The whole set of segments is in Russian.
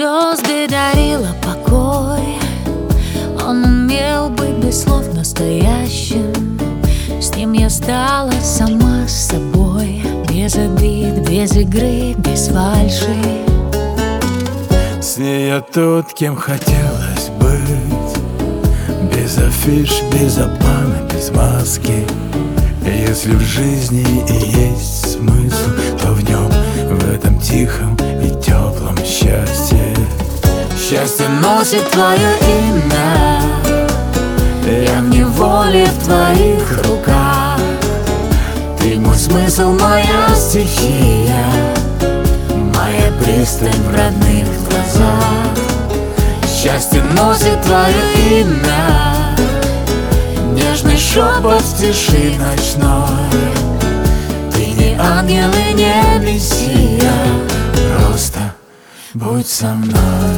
звезды дарила покой. Он умел быть без слов настоящим. С ним я стала сама с собой. Без обид, без игры, без фальши. С ней я тот, кем хотелось быть. Без афиш, без обмана, без маски. И если в жизни и есть смысл, то в нем, в этом тихом и теплом счастье. Счастье носит твое имя. Я в неволе в твоих руках. Ты мой смысл, моя стихия, моя пристань в родных глазах. Счастье носит твое имя. Нежный шепот в тиши ночной. Ты не ангел и не мессия. Просто будь со мной.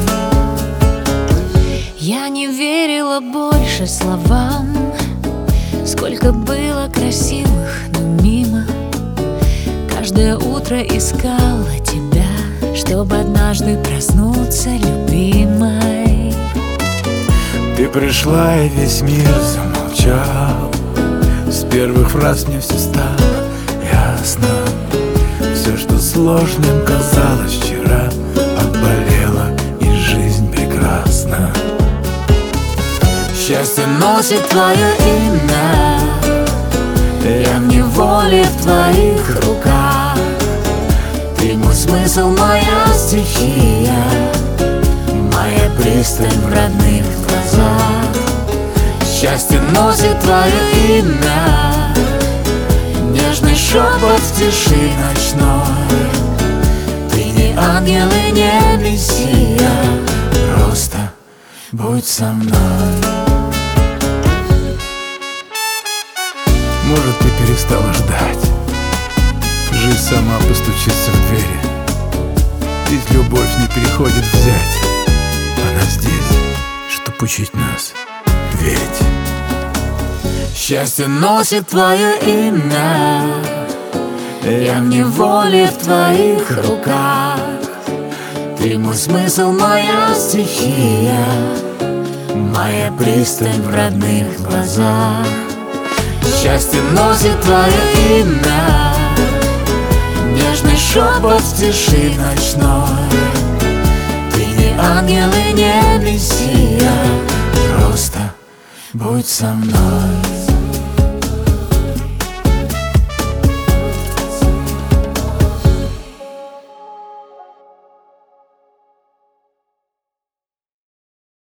Я не верила больше словам. Сколько было красивых, но мимо. Каждое утро искала тебя, чтобы однажды проснуться любимой. Ты пришла, и весь мир замолчал. С первых фраз мне все стало ясно. Все, что сложным казалось вчера, отболело, и жизнь прекрасна. Счастье носит твое имя. Я в неволе в твоих руках. Ты мой смысл, моя стихия, моя пристань в родных глазах. Счастье носит твое имя. Нежный шепот в тиши ночной. Ты не ангел и не мессия. Просто будь со мной. Может, ты перестала ждать. Жизнь сама постучится в двери. Ведь любовь не переходит взять. Она здесь, чтоб учить нас верить. Счастье носит твое имя. Я в неволе в твоих руках. Ты мой смысл, моя стихия, моя пристань в родных глазах. Счастье носит твое имя. Нежный шепот в тиши ночной. Ты не ангел и не мессия. Просто будь со мной.